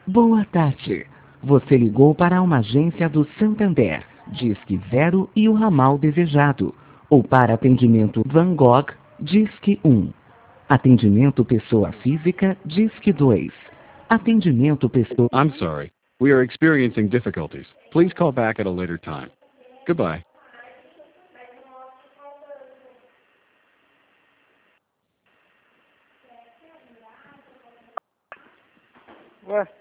Boa tarde. Você ligou para uma agência do Santander, Disque 0 e o ramal desejado. Ou para atendimento Van Gogh, Disque 1. Atendimento pessoa física, Disque 2. Atendimento pessoa... I'm sorry. We are experiencing difficulties. Please call back at a later time. Goodbye. Ué,